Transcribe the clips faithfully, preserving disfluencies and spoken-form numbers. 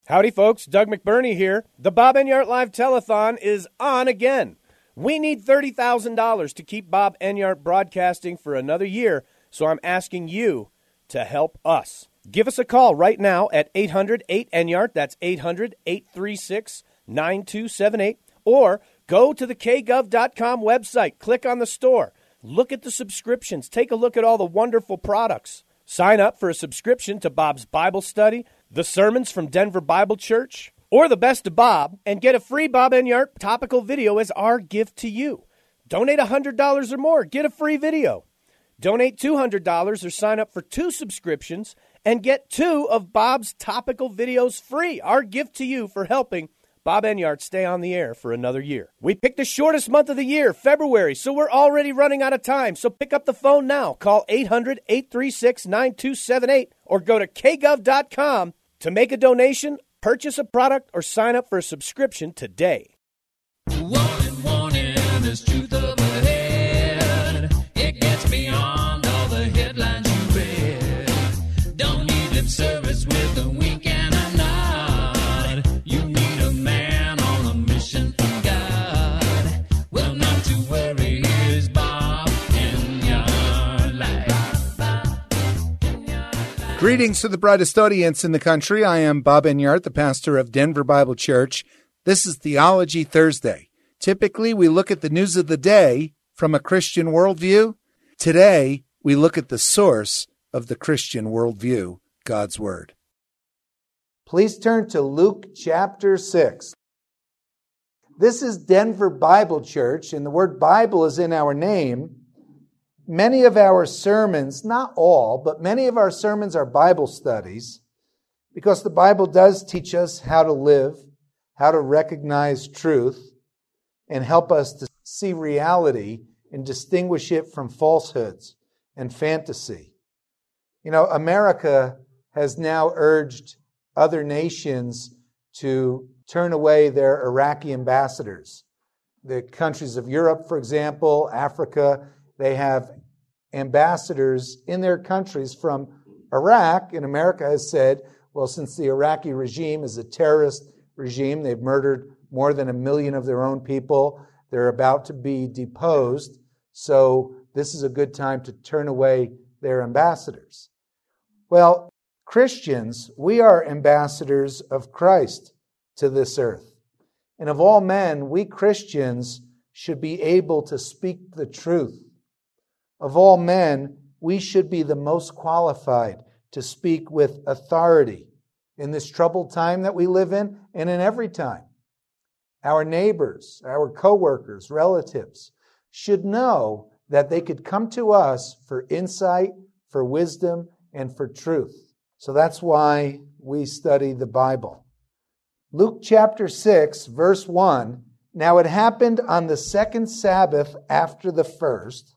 Howdy, folks. Doug McBurney here. The Bob Enyart Live Telethon is on again. We need thirty thousand dollars to keep Bob Enyart broadcasting for another year, so I'm asking you to help us. Give us a call right now at eight hundred eight Enyart. That's eight hundred eight three six nine two seven eight. Or go to the k gov dot com website. Click on the store. Look at the subscriptions. Take a look at all the wonderful products. Sign up for a subscription to Bob's Bible Study, the sermons from Denver Bible Church, or the Best of Bob, and get a free Bob Enyart topical video as our gift to you. Donate one hundred dollars or more. Get a free video. Donate two hundred dollars or sign up for two subscriptions and get two of Bob's topical videos free. Our gift to you for helping Bob Enyart stay on the air for another year. We picked the shortest month of the year, February, so we're already running out of time. So pick up the phone now. Call eight hundred eight three six nine two seven eight or go to k gov dot com to make a donation, purchase a product, or sign up for a subscription today. Warning, warning, there's truth up ahead. It gets beyond all the headlines you read. Don't need lip service with a wink and a nod. You need a man on a mission from God. Well, not to worry, here's Bob Enyart Live. Greetings to the brightest audience in the country. I am Bob Enyart, the pastor of Denver Bible Church. This is Theology Thursday. Typically, we look at the news of the day from a Christian worldview. Today, we look at the source of the Christian worldview, God's Word. Please turn to Luke chapter six. This is Denver Bible Church, and the word Bible is in our name. Many of our sermons, not all, but many of our sermons are Bible studies because the Bible does teach us how to live, how to recognize truth, and help us to see reality and distinguish it from falsehoods and fantasy. You know, America has now urged other nations to turn away their Iraqi ambassadors. The countries of Europe, for example, Africa, they have ambassadors in their countries from Iraq, and America has said, well, since the Iraqi regime is a terrorist regime, they've murdered more than a million of their own people, they're about to be deposed, so this is a good time to turn away their ambassadors. Well, Christians, we are ambassadors of Christ to this earth. And of all men, we Christians should be able to speak the truth. Of all men, we should be the most qualified to speak with authority in this troubled time that we live in and in every time. Our neighbors, our co-workers, relatives should know that they could come to us for insight, for wisdom, and for truth. So that's why we study the Bible. Luke chapter six, verse one, now it happened on the second Sabbath after the first,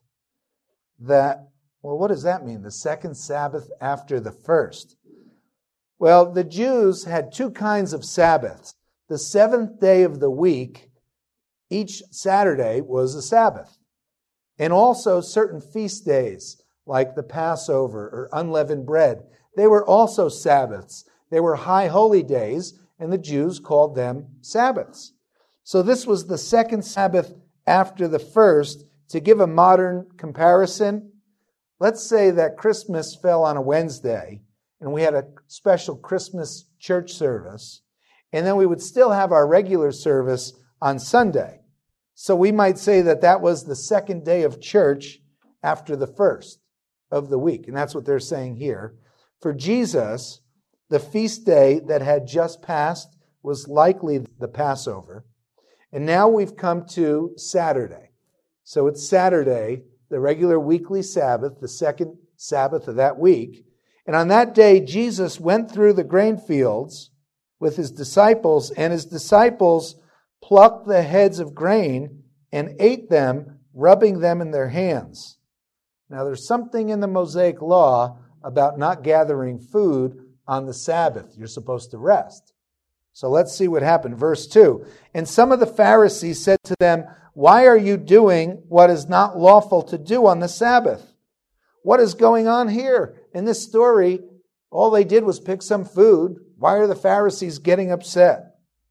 that, well, what does that mean? The second Sabbath after the first. Well, the Jews had two kinds of Sabbaths. The seventh day of the week, each Saturday was a Sabbath. And also certain feast days, like the Passover or unleavened bread, they were also Sabbaths. They were high holy days, and the Jews called them Sabbaths. So this was the second Sabbath after the first. To give a modern comparison, let's say that Christmas fell on a Wednesday, and we had a special Christmas church service, and then we would still have our regular service on Sunday. So we might say that that was the second day of church after the first of the week. And that's what they're saying here. For Jesus, the feast day that had just passed was likely the Passover. And now we've come to Saturday. So it's Saturday, the regular weekly Sabbath, the second Sabbath of that week. And on that day, Jesus went through the grain fields with his disciples, and his disciples plucked the heads of grain and ate them, rubbing them in their hands. Now, there's something in the Mosaic law about not gathering food on the Sabbath. You're supposed to rest. So let's see what happened. Verse two. And some of the Pharisees said to them, "Why are you doing what is not lawful to do on the Sabbath?" What is going on here? In this story, all they did was pick some food, Why are the Pharisees getting upset?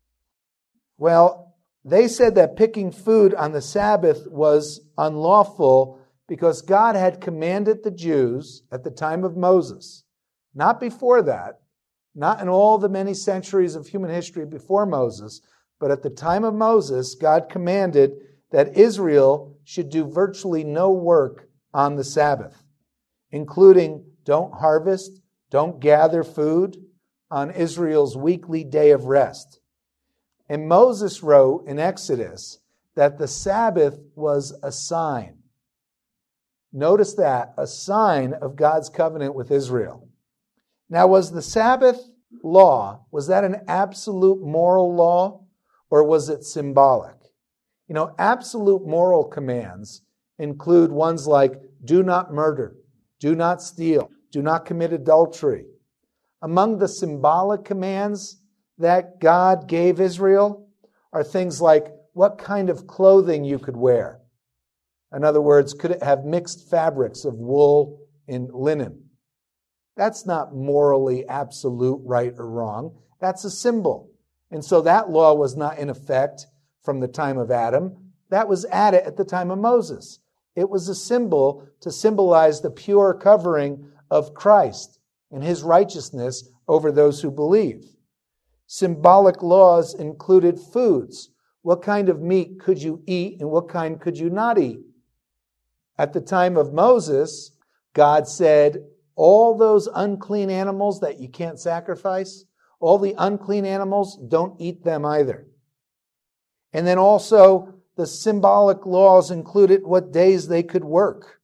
Well, they said that picking food on the Sabbath was unlawful because God had commanded the Jews at the time of Moses, not before that, not in all the many centuries of human history before Moses, but at the time of Moses, God commanded that Israel should do virtually no work on the Sabbath, including don't harvest, don't gather food on Israel's weekly day of rest. And Moses wrote in Exodus that the Sabbath was a sign. Notice that, a sign of God's covenant with Israel. Now, was the Sabbath law, was that an absolute moral law, or was it symbolic? You know, absolute moral commands include ones like do not murder, do not steal, do not commit adultery. Among the symbolic commands that God gave Israel are things like what kind of clothing you could wear. In other words, could it have mixed fabrics of wool and linen? That's not morally absolute right or wrong. That's a symbol. And so that law was not in effect from the time of Adam. That was added at the time of Moses. It was a symbol to symbolize the pure covering of Christ and his righteousness over those who believe. Symbolic laws included foods. What kind of meat could you eat and what kind could you not eat? At the time of Moses, God said, all those unclean animals that you can't sacrifice, all the unclean animals, don't eat them either. And then also, the symbolic laws included what days they could work.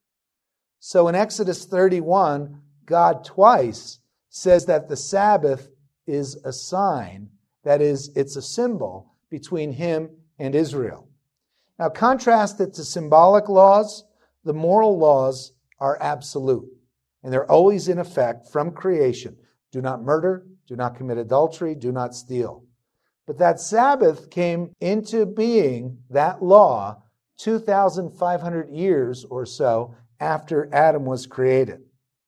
So in Exodus thirty-one, God twice says that the Sabbath is a sign, that is, it's a symbol between him and Israel. Now, contrast it to symbolic laws. The moral laws are absolute, and they're always in effect from creation. Do not murder, do not commit adultery, do not steal. But that Sabbath came into being, that law, two thousand five hundred years or so after Adam was created.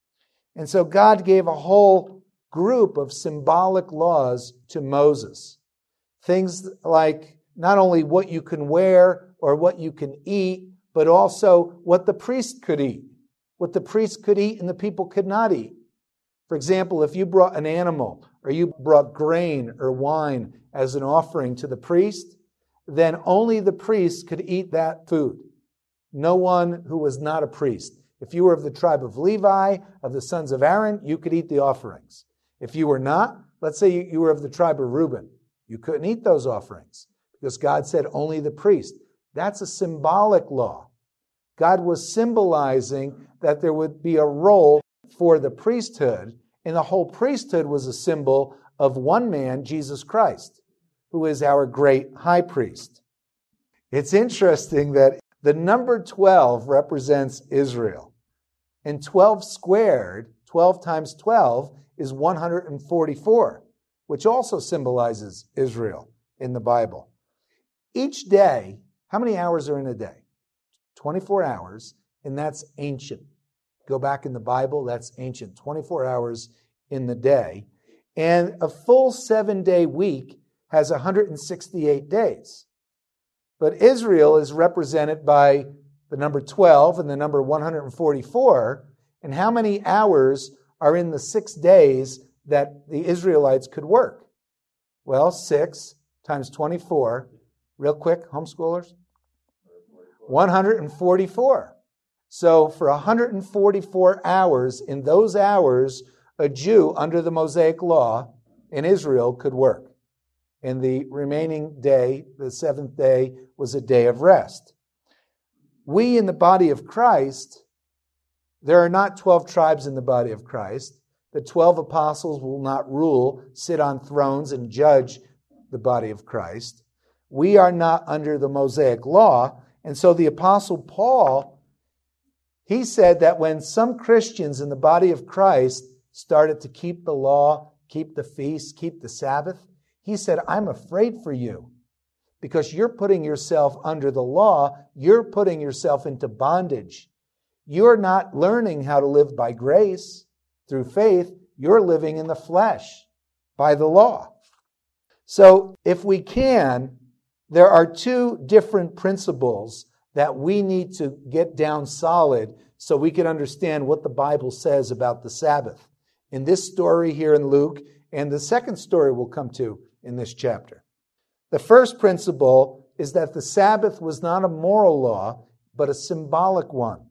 And so God gave a whole group of symbolic laws to Moses. Things like not only what you can wear or what you can eat, but also what the priest could eat. What the priest could eat and the people could not eat. For example, if you brought an animal or you brought grain or wine as an offering to the priest, then only the priest could eat that food. No one who was not a priest. If you were of the tribe of Levi, of the sons of Aaron, you could eat the offerings. If you were not, let's say you were of the tribe of Reuben, you couldn't eat those offerings because God said only the priest. That's a symbolic law. God was symbolizing that there would be a role for the priesthood, and the whole priesthood was a symbol of one man, Jesus Christ, who is our great high priest. It's interesting that the number twelve represents Israel, and twelve squared, twelve times twelve, is one hundred forty-four, which also symbolizes Israel in the Bible. Each day, how many hours are in a day? twenty-four hours, and that's ancient. Go back in the Bible, that's ancient. twenty-four hours in the day. And a full seven-day week has one hundred sixty-eight days. But Israel is represented by the number twelve and the number one hundred forty-four. And how many hours are in the six days that the Israelites could work? Well, six times twenty-four. Real quick, homeschoolers. one hundred forty-four. So for one hundred forty-four hours, in those hours, a Jew under the Mosaic law in Israel could work. And the remaining day, the seventh day, was a day of rest. We in the body of Christ, there are not twelve tribes in the body of Christ. The twelve apostles will not rule, sit on thrones, and judge the body of Christ. We are not under the Mosaic law. And so the Apostle Paul, he said that when some Christians in the body of Christ started to keep the law, keep the feast, keep the Sabbath, he said, I'm afraid for you because you're putting yourself under the law. You're putting yourself into bondage. You're not learning how to live by grace through faith. You're living in the flesh. by the law. So if we can, there are two different principles that we need to get down solid so we can understand what the Bible says about the Sabbath. In this story here in Luke, and the second story we'll come to in this chapter. The first principle is that the Sabbath was not a moral law, but a symbolic one.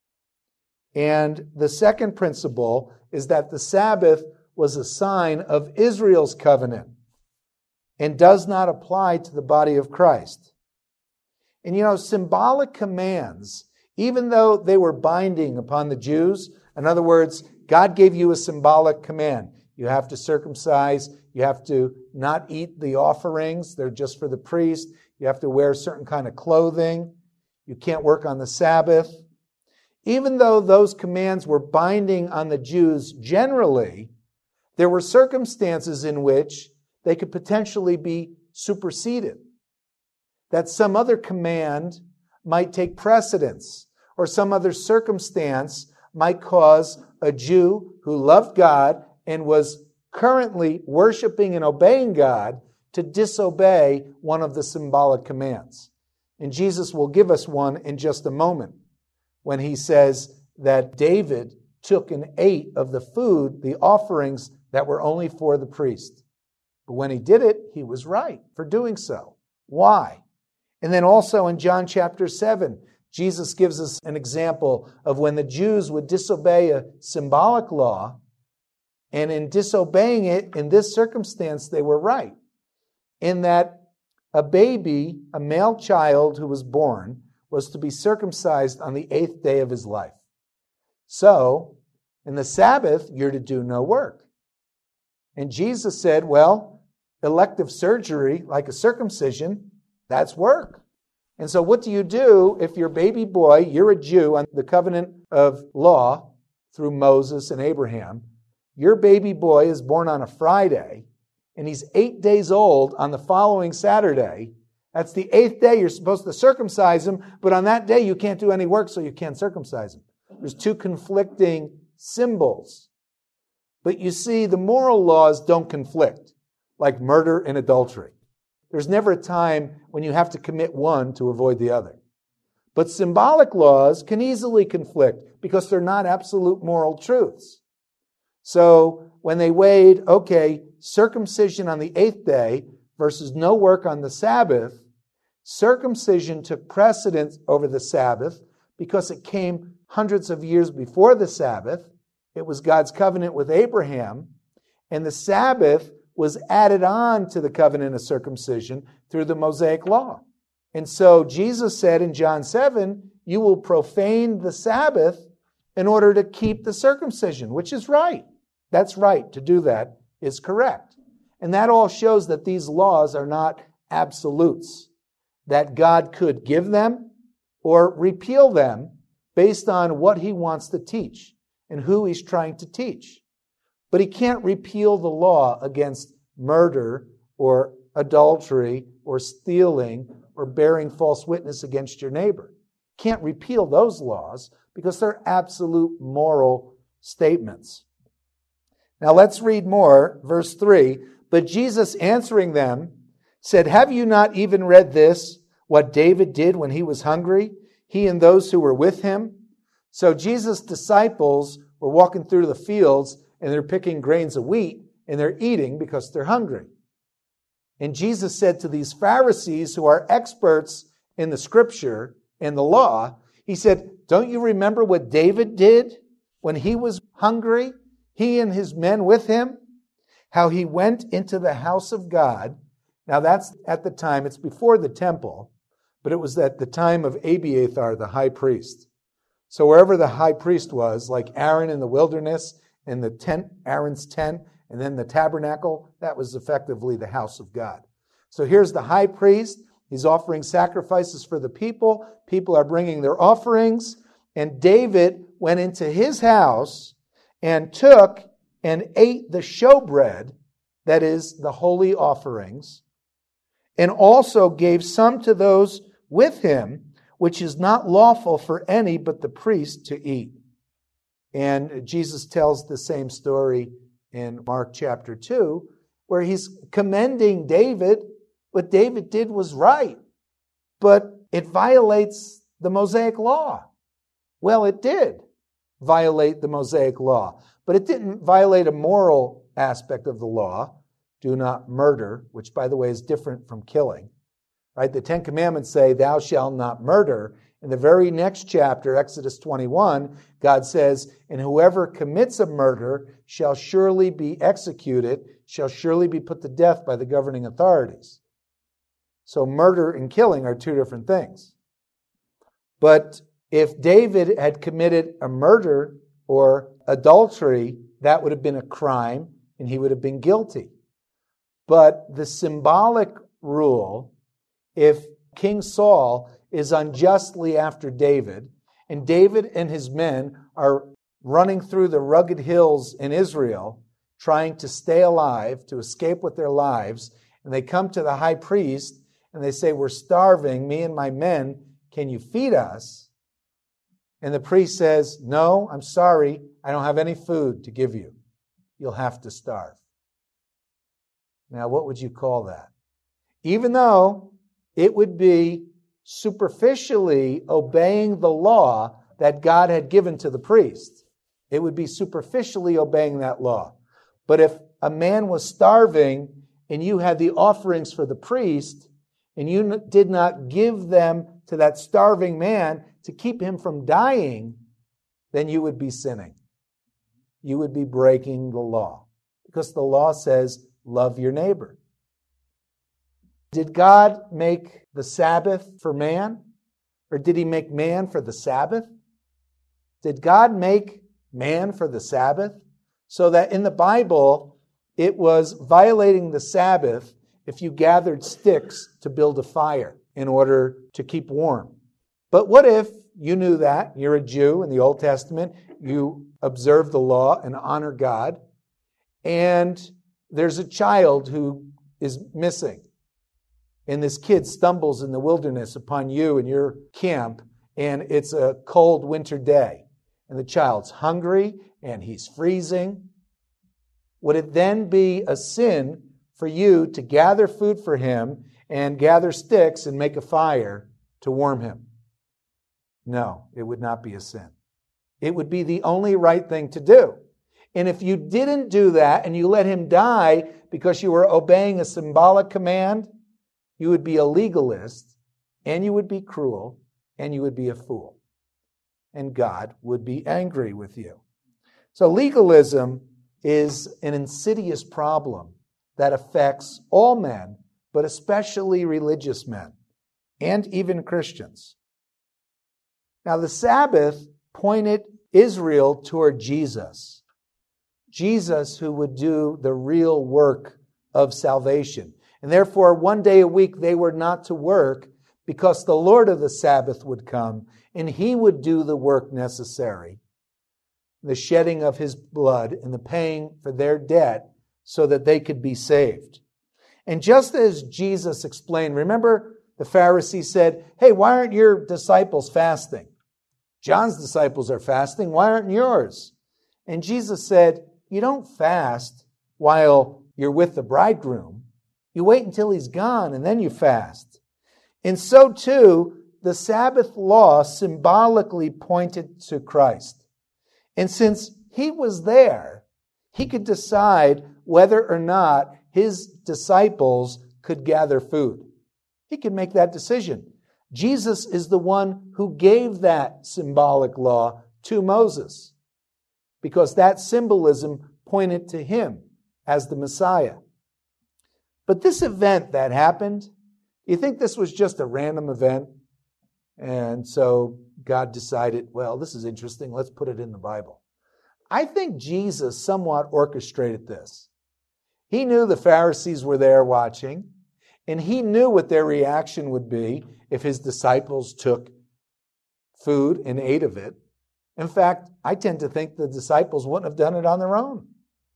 And the second principle is that the Sabbath was a sign of Israel's covenant and does not apply to the body of Christ. And you know, symbolic commands, even though they were binding upon the Jews, in other words, God gave you a symbolic command. You have to circumcise. You have to not eat the offerings. They're just for the priest. You have to wear a certain kind of clothing. You can't work on the Sabbath. Even though those commands were binding on the Jews generally, there were circumstances in which they could potentially be superseded. That some other command might take precedence, or some other circumstance might cause a Jew who loved God and was currently worshiping and obeying God to disobey one of the symbolic commands. And Jesus will give us one in just a moment when he says that David took and ate of the food, the offerings that were only for the priest. But when he did it, he was right for doing so. Why? And then also in John chapter seven, Jesus gives us an example of when the Jews would disobey a symbolic law, and in disobeying it in this circumstance, they were right. In that a baby, a male child who was born, was to be circumcised on the eighth day of his life. So, in the Sabbath, you're to do no work. And Jesus said, well, elective surgery, like a circumcision, that's work. And so what do you do if your baby boy, you're a Jew on the covenant of law through Moses and Abraham, your baby boy is born on a Friday, and he's eight days old on the following Saturday. That's the eighth day you're supposed to circumcise him, but on that day you can't do any work, so you can't circumcise him. There's two conflicting symbols. But you see, the moral laws don't conflict, like murder and adultery. There's never a time when you have to commit one to avoid the other. But symbolic laws can easily conflict because they're not absolute moral truths. So when they weighed, okay, circumcision on the eighth day versus no work on the Sabbath, circumcision took precedence over the Sabbath because it came hundreds of years before the Sabbath. It was God's covenant with Abraham, and the Sabbath was added on to the covenant of circumcision through the Mosaic law. And so Jesus said in John seven, you will profane the Sabbath in order to keep the circumcision, which is right. That's right. To do that is correct. And that all shows that these laws are not absolutes, that God could give them or repeal them based on what he wants to teach and who he's trying to teach. But he can't repeal the law against murder or adultery or stealing or bearing false witness against your neighbor. Can't repeal those laws because they're absolute moral statements. Now let's read more, verse three. But Jesus answering them said, have you not even read this, what David did when he was hungry, he and those who were with him? So Jesus' disciples were walking through the fields and they're picking grains of wheat and they're eating because they're hungry. And Jesus said to these Pharisees who are experts in the scripture and the law, he said, don't you remember what David did when he was hungry? He and his men with him, how he went into the house of God. Now that's at the time, it's before the temple, but it was at the time of Abiathar, the high priest. So wherever the high priest was, like Aaron in the wilderness, and the tent, Aaron's tent, and then the tabernacle, that was effectively the house of God. So here's the high priest. He's offering sacrifices for the people. People are bringing their offerings. And David went into his house and took and ate the showbread, that is, the holy offerings, and also gave some to those with him, which is not lawful for any but the priest to eat. And Jesus tells the same story in Mark chapter two, where he's commending David. What David did was right, but it violates the Mosaic law. Well, it did violate the Mosaic law, but it didn't violate a moral aspect of the law. Do not murder, which, by the way, is different from killing. Right? The Ten Commandments say, thou shalt not murder. In the very next chapter, Exodus twenty-one, God says, and whoever commits a murder shall surely be executed, shall surely be put to death by the governing authorities. So murder and killing are two different things. But if David had committed a murder or adultery, that would have been a crime and he would have been guilty. But the symbolic rule, if King Saul is unjustly after David, and David and his men are running through the rugged hills in Israel, trying to stay alive, to escape with their lives, and they come to the high priest and they say, we're starving, me and my men, can you feed us? And the priest says, no, I'm sorry, I don't have any food to give you. You'll have to starve. Now, what would you call that? Even though it would be superficially obeying the law that God had given to the priest. It would be superficially obeying that law. But if a man was starving and you had the offerings for the priest and you did not give them to that starving man to keep him from dying, then you would be sinning. You would be breaking the law. Because the law says, love your neighbor. Did God make the Sabbath for man? Or did he make man for the Sabbath? Did God make man for the Sabbath? So that in the Bible, it was violating the Sabbath if you gathered sticks to build a fire in order to keep warm. But what if you knew that, you're a Jew in the Old Testament, you observe the law and honor God, and there's a child who is missing, and this kid stumbles in the wilderness upon you and your camp, and it's a cold winter day, and the child's hungry and he's freezing. Would it then be a sin for you to gather food for him and gather sticks and make a fire to warm him? No, it would not be a sin. It would be the only right thing to do. And if you didn't do that and you let him die because you were obeying a symbolic command, you would be a legalist, and you would be cruel, and you would be a fool. And God would be angry with you. So legalism is an insidious problem that affects all men, but especially religious men, and even Christians. Now, the Sabbath pointed Israel toward Jesus. Jesus who would do the real work of salvation. And therefore, one day a week they were not to work because the Lord of the Sabbath would come and he would do the work necessary. The shedding of his blood and the paying for their debt so that they could be saved. And just as Jesus explained, remember the Pharisees said, hey, why aren't your disciples fasting? John's disciples are fasting. Why aren't yours? And Jesus said, you don't fast while you're with the bridegroom. You wait until he's gone and then you fast. And so too, the Sabbath law symbolically pointed to Christ. And since he was there, he could decide whether or not his disciples could gather food. He could make that decision. Jesus is the one who gave that symbolic law to Moses, because that symbolism pointed to him as the Messiah. But this event that happened, do you think this was just a random event? And so God decided, well, this is interesting, let's put it in the Bible. I think Jesus somewhat orchestrated this. He knew the Pharisees were there watching, and he knew what their reaction would be if his disciples took food and ate of it. In fact, I tend to think the disciples wouldn't have done it on their own.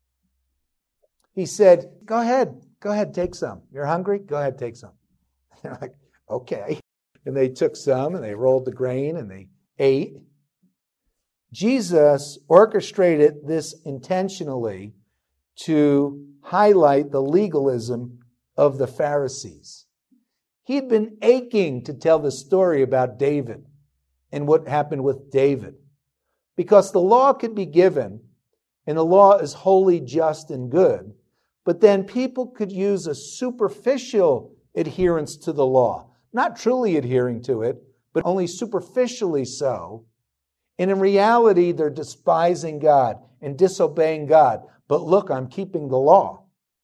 He said, go ahead, go ahead, take some. You're hungry? Go ahead, take some. They're like, okay. And they took some and they rolled the grain and they ate. Jesus orchestrated this intentionally to highlight the legalism of the Pharisees. He'd been aching to tell the story about David and what happened with David, because the law could be given, and the law is holy, just, and good, but then people could use a superficial adherence to the law, not truly adhering to it, but only superficially so. And in reality, they're despising God and disobeying God. But look, I'm keeping the law.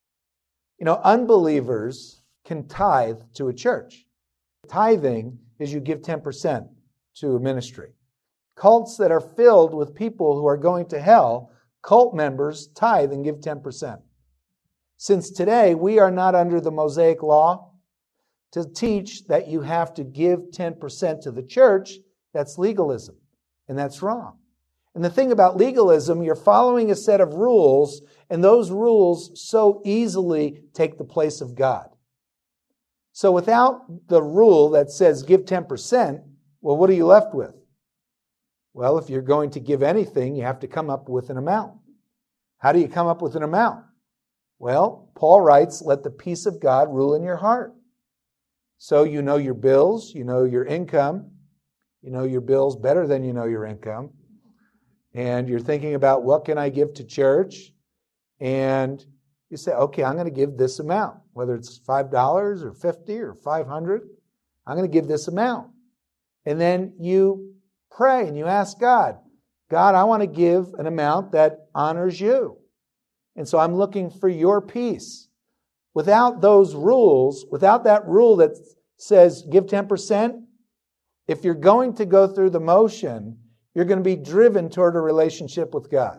You know, unbelievers can tithe to a church. Tithing is you give ten percent to a ministry. Cults that are filled with people who are going to hell, cult members tithe and give ten percent. Since today we are not under the Mosaic law to teach that you have to give ten percent to the church, that's legalism, and that's wrong. And the thing about legalism, you're following a set of rules, and those rules so easily take the place of God. So without the rule that says give ten percent, well, what are you left with? Well, if you're going to give anything, you have to come up with an amount. How do you come up with an amount? Well, Paul writes, let the peace of God rule in your heart. So you know your bills, you know your income, you know your bills better than you know your income. And you're thinking about what can I give to church? And you say, okay, I'm going to give this amount, whether it's five dollars or fifty dollars or five hundred dollars. I'm going to give this amount. And then you pray and you ask God, God, I want to give an amount that honors you. And so I'm looking for your peace. Without those rules, without that rule that says give ten percent, if you're going to go through the motion, you're going to be driven toward a relationship with God.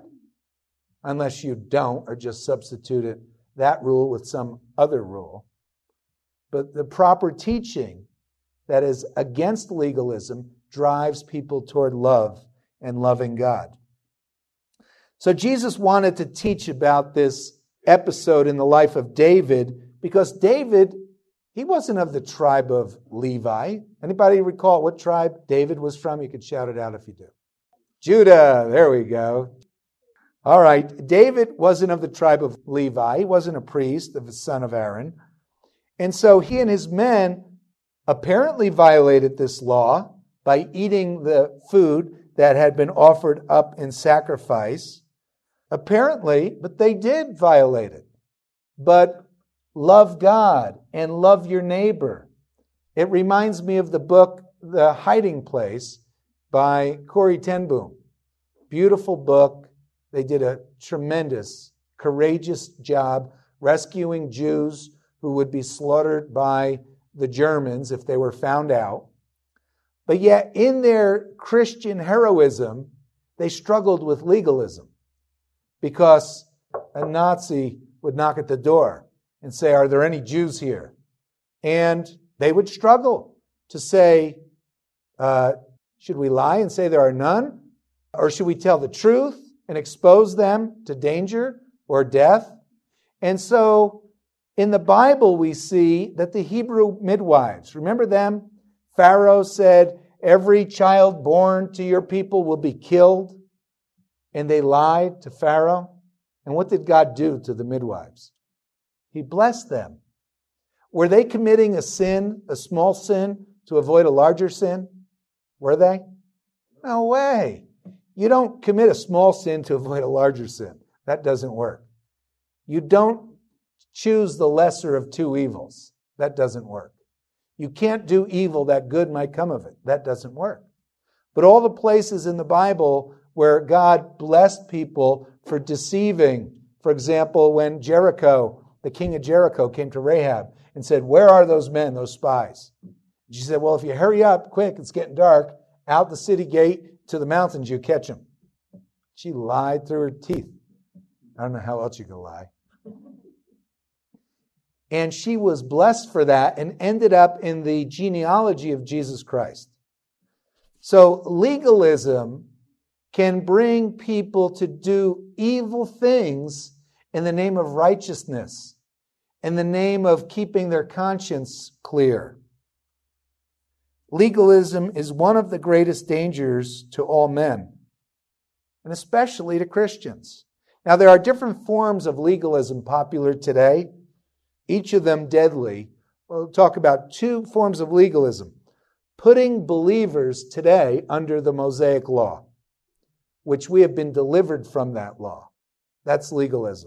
Unless you don't, or just substitute it, that rule with some other rule. But the proper teaching that is against legalism drives people toward love and loving God. So Jesus wanted to teach about this episode in the life of David because David, he wasn't of the tribe of Levi. Anybody recall what tribe David was from? You could shout it out if you do. Judah, there we go. All right, David wasn't of the tribe of Levi. He wasn't a priest, of the son of Aaron. And so he and his men apparently violated this law by eating the food that had been offered up in sacrifice. Apparently, but they did violate it. But love God and love your neighbor. It reminds me of the book, The Hiding Place, by Corrie ten Boom. Beautiful book. They did a tremendous, courageous job rescuing Jews who would be slaughtered by the Germans if they were found out. But yet, in their Christian heroism, they struggled with legalism because a Nazi would knock at the door and say, are there any Jews here? And they would struggle to say, uh, should we lie and say there are none? Or should we tell the truth and expose them to danger or death? And so in the Bible we see that the Hebrew midwives, remember them? Pharaoh said, every child born to your people will be killed. And they lied to Pharaoh. And what did God do to the midwives? He blessed them. Were they committing a sin, a small sin, to avoid a larger sin? Were they? No way. You don't commit a small sin to avoid a larger sin. That doesn't work. You don't choose the lesser of two evils. That doesn't work. You can't do evil that good might come of it. That doesn't work. But all the places in the Bible where God blessed people for deceiving, for example, when Jericho, the king of Jericho, came to Rahab and said, where are those men, those spies? She said, well, if you hurry up quick, it's getting dark, out the city gate to the mountains, you catch them. She lied through her teeth. I don't know how else you could lie. And she was blessed for that and ended up in the genealogy of Jesus Christ. So legalism can bring people to do evil things in the name of righteousness, in the name of keeping their conscience clear. Legalism is one of the greatest dangers to all men, and especially to Christians. Now, there are different forms of legalism popular today, each of them deadly. We'll talk about two forms of legalism. Putting believers today under the Mosaic law, which we have been delivered from that law. That's legalism.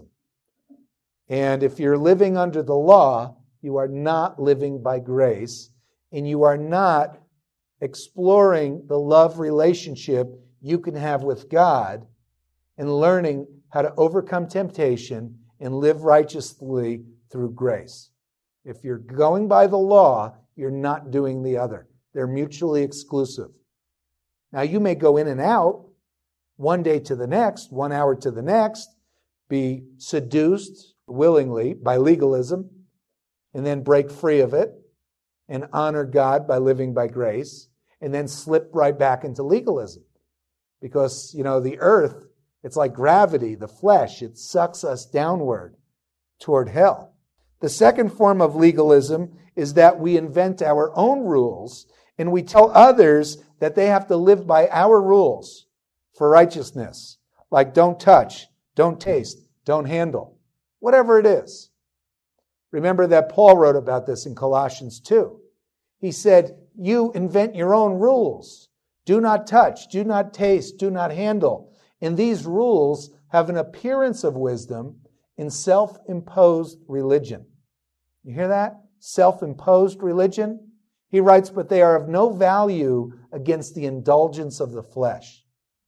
And if you're living under the law, you are not living by grace, and you are not exploring the love relationship you can have with God and learning how to overcome temptation and live righteously through grace. If you're going by the law, you're not doing the other. They're mutually exclusive. Now, you may go in and out one day to the next, one hour to the next, be seduced willingly by legalism, and then break free of it and honor God by living by grace, and then slip right back into legalism. Because, you know, the earth, it's like gravity, the flesh, it sucks us downward toward hell. The second form of legalism is that we invent our own rules and we tell others that they have to live by our rules for righteousness. Like don't touch, don't taste, don't handle, whatever it is. Remember that Paul wrote about this in Colossians two. He said, you invent your own rules. Do not touch, do not taste, do not handle. And these rules have an appearance of wisdom in self-imposed religion. You hear that? Self-imposed religion? He writes, but they are of no value against the indulgence of the flesh.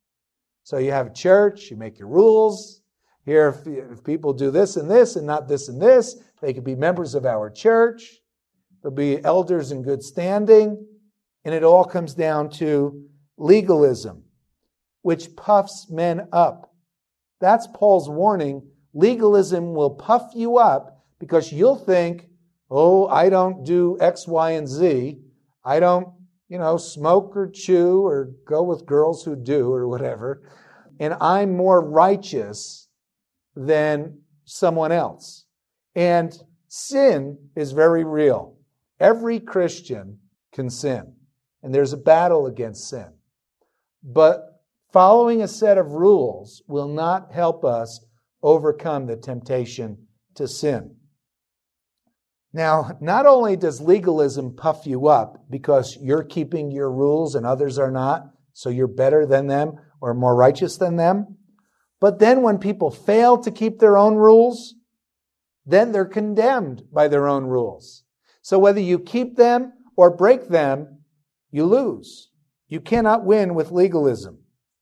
So you have a church, you make your rules. Here, if, if people do this and this and not this and this, they could be members of our church. There'll be elders in good standing. And it all comes down to legalism, which puffs men up. That's Paul's warning. Legalism will puff you up because you'll think, oh, I don't do X, Y, and Z. I don't, you know, smoke or chew or go with girls who do or whatever. And I'm more righteous than someone else. And sin is very real. Every Christian can sin. And there's a battle against sin. But following a set of rules will not help us overcome the temptation to sin. Now, not only does legalism puff you up because you're keeping your rules and others are not, so you're better than them or more righteous than them, but then when people fail to keep their own rules, then they're condemned by their own rules. So whether you keep them or break them, you lose. You cannot win with legalism.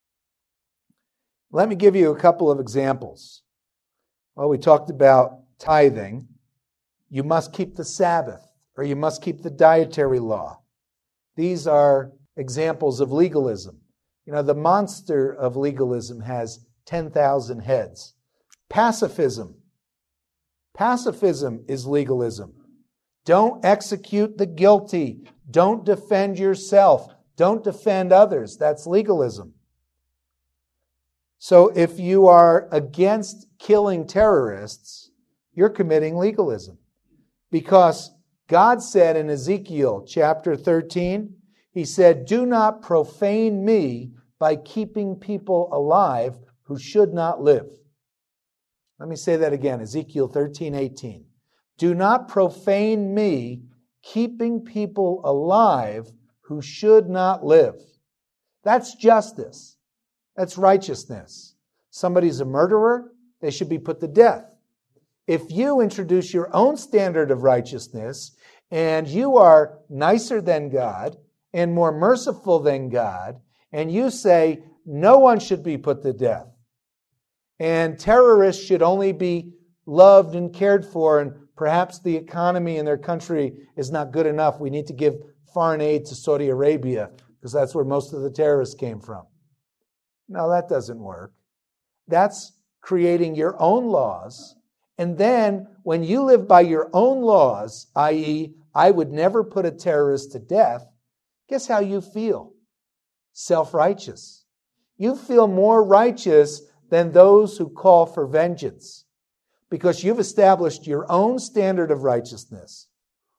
Let me give you a couple of examples. Well, we talked about tithing. You must keep the Sabbath, or you must keep the dietary law. These are examples of legalism. You know, the monster of legalism has ten thousand heads. Pacifism. Pacifism is legalism. Don't execute the guilty. Don't defend yourself. Don't defend others. That's legalism. So if you are against killing terrorists, you're committing legalism. Because God said in Ezekiel chapter thirteen, He said, do not profane me by keeping people alive who should not live. Let me say that again, Ezekiel thirteen eighteen. Do not profane me keeping people alive who should not live. That's justice. That's righteousness. Somebody's a murderer, they should be put to death. If you introduce your own standard of righteousness and you are nicer than God and more merciful than God, and you say no one should be put to death, and terrorists should only be loved and cared for, and perhaps the economy in their country is not good enough, we need to give foreign aid to Saudi Arabia because that's where most of the terrorists came from. No, that doesn't work. That's creating your own laws. And then when you live by your own laws, that is, I would never put a terrorist to death, guess how you feel? Self-righteous. You feel more righteous than those who call for vengeance because you've established your own standard of righteousness.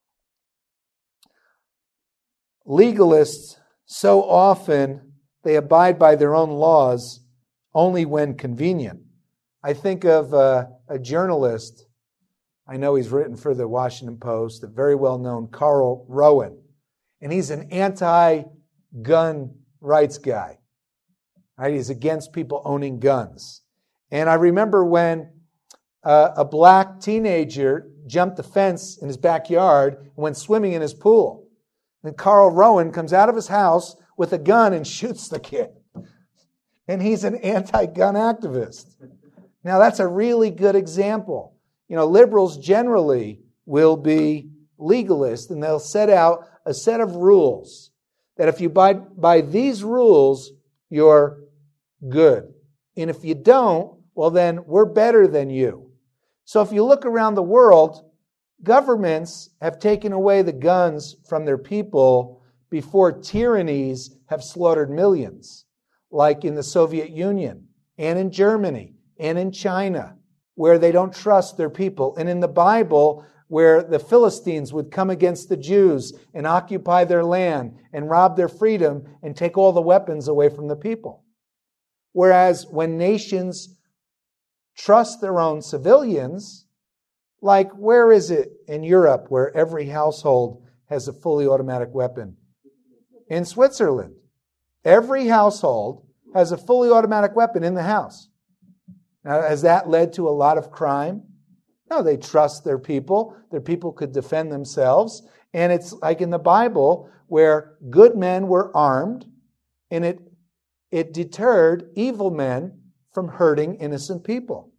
Legalists, so often, they abide by their own laws only when convenient. I think of uh, a journalist. I know he's written for the Washington Post, a very well-known Carl Rowan. And he's an anti-gun rights guy. Right? He's against people owning guns. And I remember when uh, a black teenager jumped the fence in his backyard and went swimming in his pool. And Carl Rowan comes out of his house with a gun and shoots the kid. And he's an anti-gun activist. Now, that's a really good example. You know, liberals generally will be legalists, and they'll set out a set of rules that if you buy by these rules, you're good. And if you don't, well, then we're better than you. So if you look around the world, governments have taken away the guns from their people before tyrannies have slaughtered millions, like in the Soviet Union and in Germany and in China, where they don't trust their people. And in the Bible, where the Philistines would come against the Jews and occupy their land and rob their freedom and take all the weapons away from the people. Whereas when nations trust their own civilians, like where is it in Europe where every household has a fully automatic weapon? In Switzerland. Every household has a fully automatic weapon in the house. Now, has that led to a lot of crime? No, they trust their people. Their people could defend themselves. And it's like in the Bible where good men were armed and it, it deterred evil men from hurting innocent people.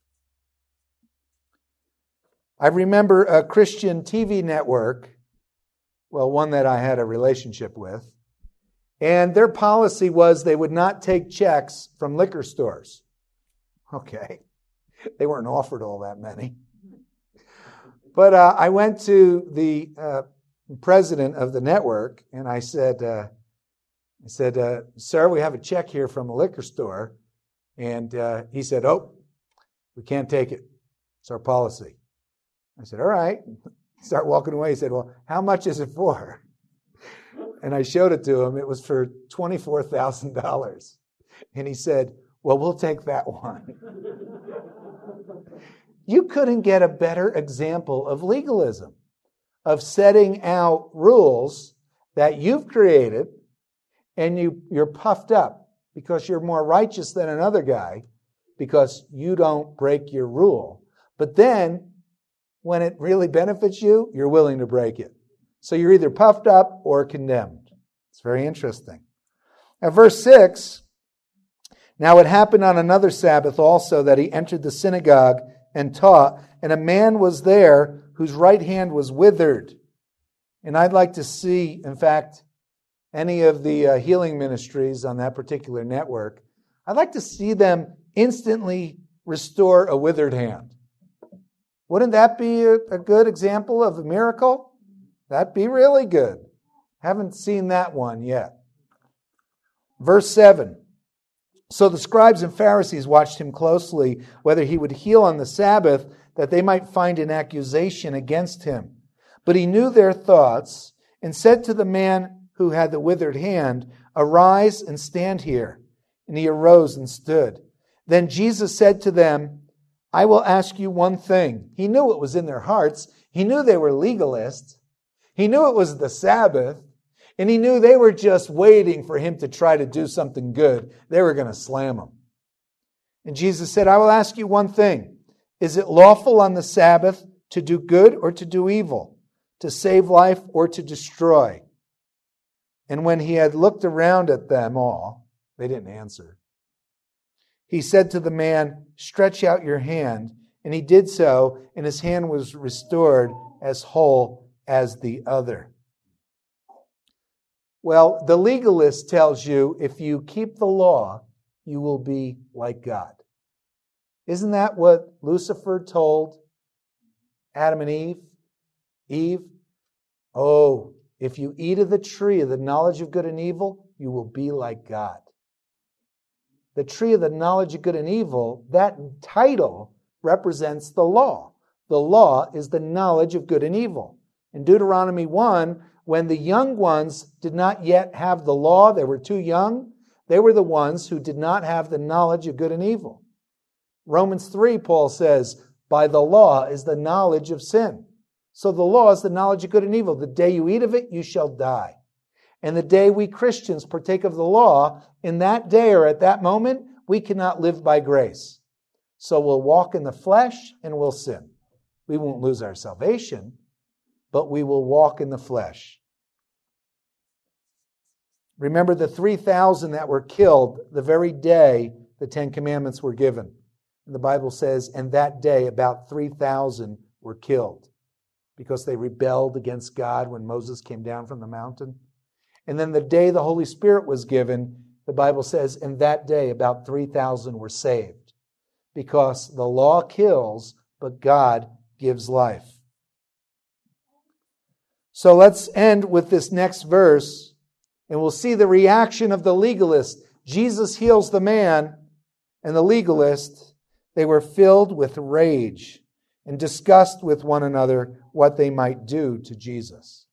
I remember a Christian T V network, well, one that I had a relationship with, and their policy was they would not take checks from liquor stores. Okay. They weren't offered all that many. But uh, I went to the uh, president of the network and I said, uh, I said, uh, sir, we have a check here from a liquor store. And uh, he said, oh, we can't take it. It's our policy. I said, all right. Start walking away. He said, well, how much is it for? And I showed it to him. It was for twenty-four thousand dollars. And he said, well, we'll take that one. You couldn't get a better example of legalism, of setting out rules that you've created and you, you're puffed up because you're more righteous than another guy because you don't break your rule. But then, when it really benefits you, you're willing to break it. So you're either puffed up or condemned. It's very interesting. Now, verse six, now it happened on another Sabbath also that he entered the synagogue and taught, and a man was there whose right hand was withered. And I'd like to see, in fact, any of the uh, healing ministries on that particular network, I'd like to see them instantly restore a withered hand. Wouldn't that be a, a good example of a miracle? That'd be really good. Haven't seen that one yet. Verse seven. So the scribes and Pharisees watched him closely, whether he would heal on the Sabbath, that they might find an accusation against him. But he knew their thoughts and said to the man who had the withered hand, arise and stand here. And he arose and stood. Then Jesus said to them, I will ask you one thing. He knew what was in their hearts. He knew they were legalists. He knew it was the Sabbath. And he knew they were just waiting for him to try to do something good. They were going to slam him. And Jesus said, I will ask you one thing. Is it lawful on the Sabbath to do good or to do evil? To save life or to destroy? And when he had looked around at them all, they didn't answer. He said to the man, stretch out your hand. And he did so, and his hand was restored as whole as the other. Well, the legalist tells you if you keep the law, you will be like God. Isn't that what Lucifer told Adam and Eve? Eve, oh, if you eat of the tree of the knowledge of good and evil, you will be like God. The tree of the knowledge of good and evil, that title represents the law. The law is the knowledge of good and evil. In Deuteronomy one, when the young ones did not yet have the law, they were too young, they were the ones who did not have the knowledge of good and evil. Romans three, Paul says, by the law is the knowledge of sin. So the law is the knowledge of good and evil. The day you eat of it, you shall die. And the day we Christians partake of the law, in that day or at that moment, we cannot live by grace. So we'll walk in the flesh and we'll sin. We won't lose our salvation, but we will walk in the flesh. Remember the three thousand that were killed the very day the Ten Commandments were given. And the Bible says, and that day about three thousand were killed because they rebelled against God when Moses came down from the mountain. And then the day the Holy Spirit was given, the Bible says, and that day about three thousand were saved because the law kills, but God gives life. So let's end with this next verse. And we'll see the reaction of the legalist. Jesus heals the man, and the legalist, they were filled with rage and discussed with one another what they might do to Jesus.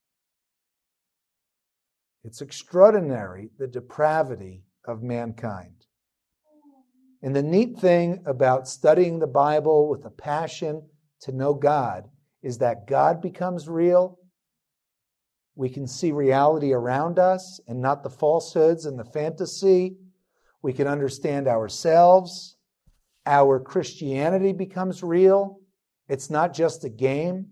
It's extraordinary, the depravity of mankind. And the neat thing about studying the Bible with a passion to know God is that God becomes real. We can see reality around us and not the falsehoods and the fantasy. We can understand ourselves. Our Christianity becomes real. It's not just a game.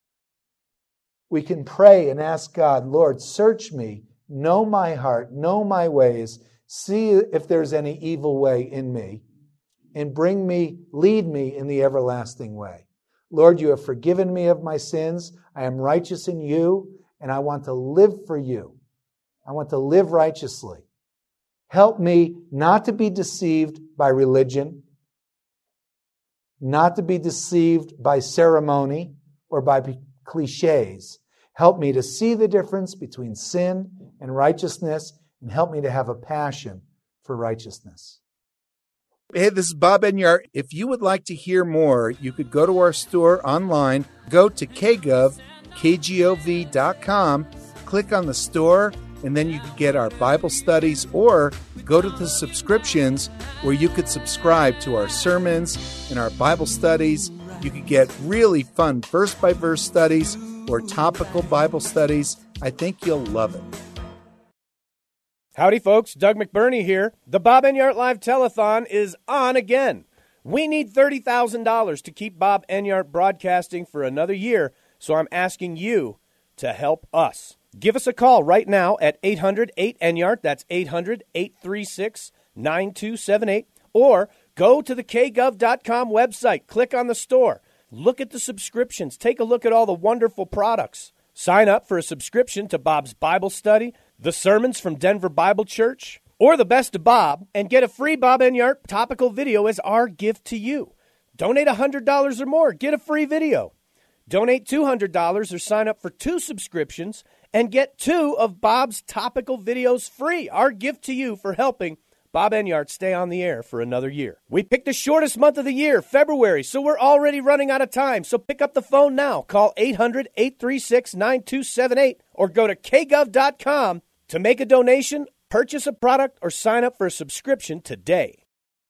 We can pray and ask God, Lord, search me, know my heart, know my ways, see if there's any evil way in me, and bring me, lead me in the everlasting way. Lord, you have forgiven me of my sins. I am righteous in you. And I want to live for you. I want to live righteously. Help me not to be deceived by religion, not to be deceived by ceremony or by cliches. Help me to see the difference between sin and righteousness, and help me to have a passion for righteousness. Hey, this is Bob Enyart. If you would like to hear more, you could go to our store online, go to K G O V, K G O V dot com, click on the store, and then you could get our Bible studies, or go to the subscriptions where you could subscribe to our sermons and our Bible studies. You could get really fun verse-by-verse studies or topical Bible studies. I think you'll love it. Howdy, folks. Doug McBurney here. The Bob Enyart Live Telethon is on again. We need thirty thousand dollars to keep Bob Enyart broadcasting for another year, so I'm asking you to help us. Give us a call right now at eight hundred eight Enyart. That's eight hundred eight three six nine two seven eight. Or go to the K G O V dot com website. Click on the store. Look at the subscriptions. Take a look at all the wonderful products. Sign up for a subscription to Bob's Bible Study, the sermons from Denver Bible Church, or the Best of Bob, and get a free Bob Enyart topical video as our gift to you. Donate one hundred dollars or more. Get a free video. Donate two hundred dollars or sign up for two subscriptions and get two of Bob's topical videos free. Our gift to you for helping Bob Enyart stay on the air for another year. We picked the shortest month of the year, February, so we're already running out of time. So pick up the phone now. Call eight hundred eight three six nine two seven eight or go to K G O V dot com to make a donation, purchase a product, or sign up for a subscription today.